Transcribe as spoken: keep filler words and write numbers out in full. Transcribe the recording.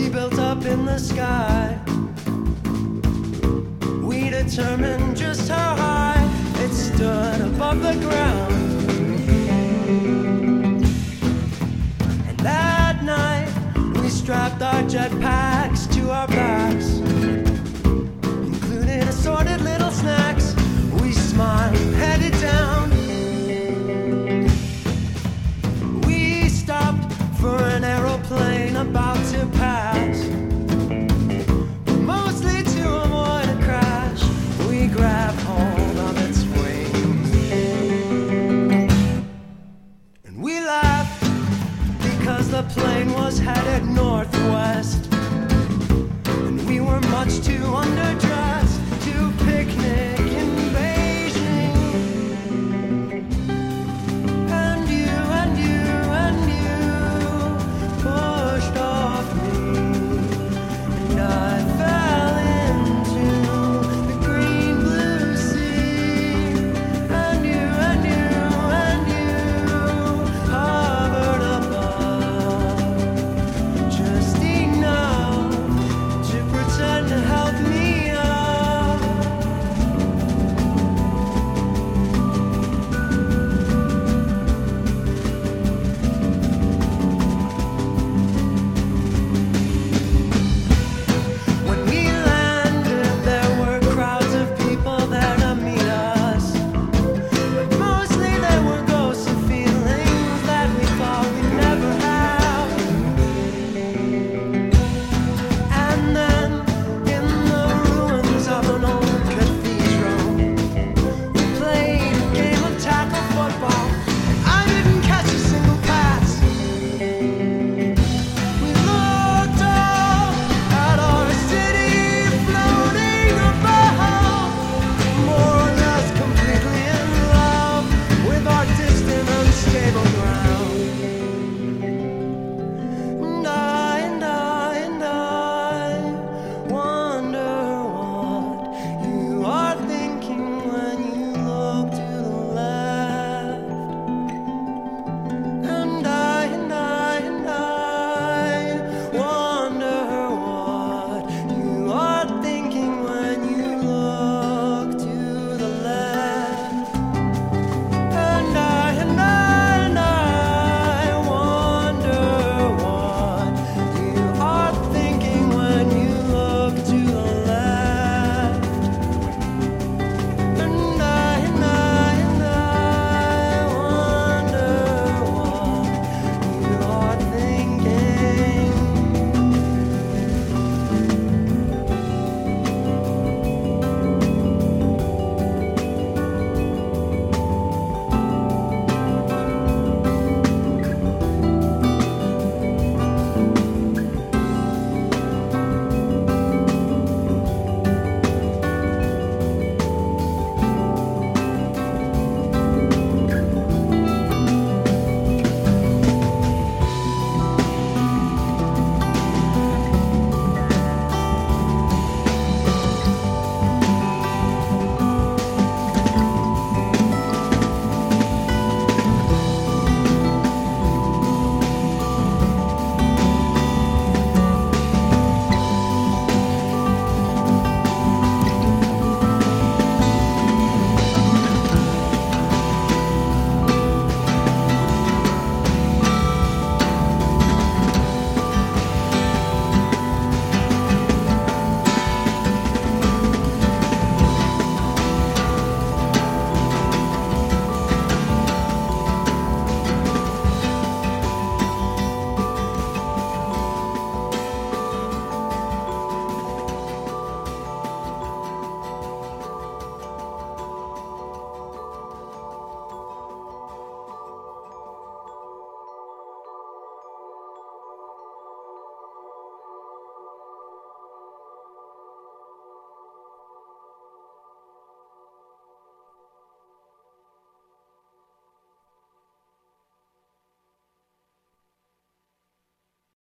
we built up in the sky. We determined just how high it stood above the ground. And that night we strapped our jetpacks to our backs, including assorted little snacks. We smiled, headed down. We stopped for an aeroplane about to pass, mostly to avoid a crash. We grabbed hold of its wings and we laughed because the plane was headed northwest, and we were much too underdressed